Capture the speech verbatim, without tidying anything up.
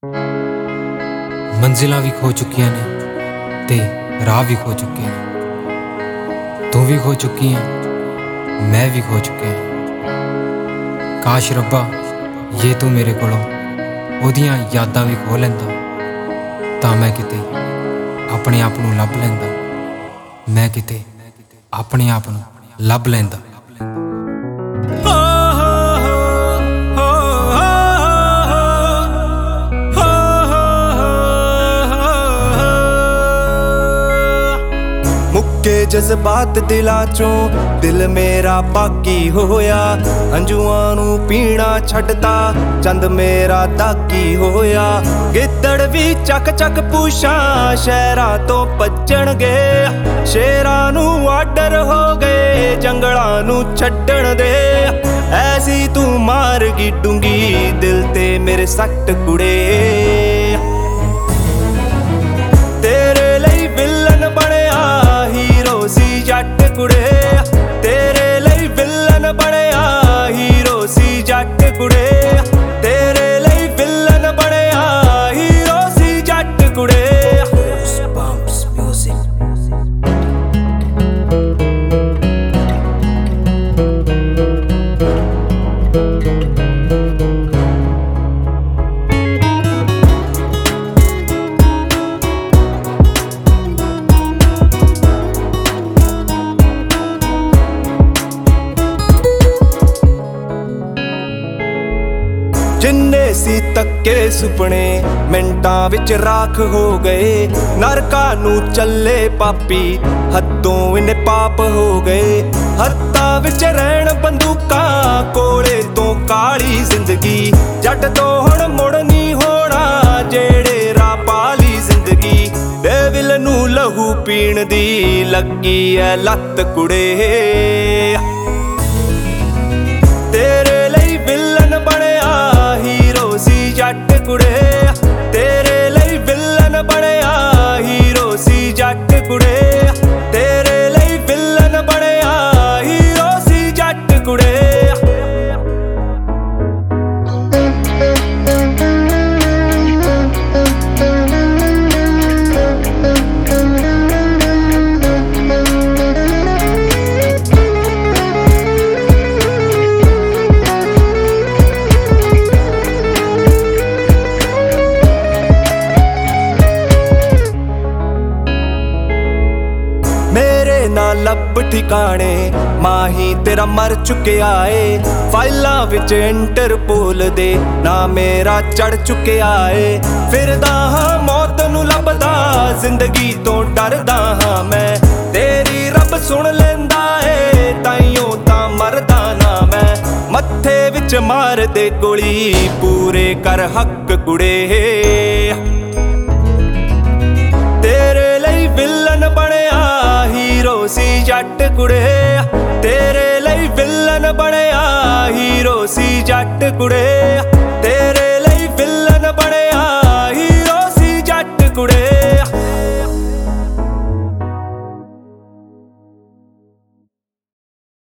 मंजिलां भी खो चुकियां ने ते राह भी खो चुके हैं। तू भी खो चुकी है, मैं भी खो चुके हैं। काश रब्बा ये तू मेरे कोलों ओदियां यादां भी खो लैंदा तां मैं किते अपने आप नूं लभ लैंदा। मैं किते अपने आप नूं लभ लैंदा। मुक्के जज्बात दिलां चों दिल मेरा बाकी होया। हंजुआं नूं पीना छड्डता चंद मेरा दागी होया। गिद्दड़ भी चक चक पूछां शहरां तो भज्जणगे। शेरां नूं आडर हो गए जंगलां नूं छड्डण दे। ऐसी तू मार गी डूंगी दिल ते मेरे सट कुड़े। तेरे लई विलन बणिया हीरो सी जट कुड़े। तेरे लई विलन बणिया हीरो सी जट कुड़े। तेरे लई विलन बणिया हीरो सी जट कुड़े। जिन्ने सी तक्के सुपने मिंटां विच राख हो गए। नरकां नूं चले पापी हद्दों इन्ने पाप हो गए। हत्थां विच रहण बंदूकां कोले तो काली जिंदगी। जट तो हुण मुड़ नहीं होना जेड़े राह पाली जिंदगी। बेविल नूं लहू पीण दी लगी ऐ लत कुड़े। तेरे लई विलन बणिया हीरो सी जट कुड़े। तेरे लई विलन बणिया हीरो सी जट कुड़े। तेरे लई विलन बणिया हीरो सी जट कुड़े। मेरे ना लब ठिकाने माही तेरा मर चुकिया है। फाइलां विच इंटरपोल दे ना मेरा चढ़ चुकिया है। फिरदा हां मौत नूं लभदा जिंदगी तो डरदा हां मैं। तेरी रब सुन लैंदा है ताइयों तां मरदा ना मैं। मत्थे विच मार दे गोली पूरे कर हक कुड़े। तेरे लई विलन बणिया हीरो सी जट कुड़े। तेरे लई विलन बणिया हीरो सी जट कुड़े।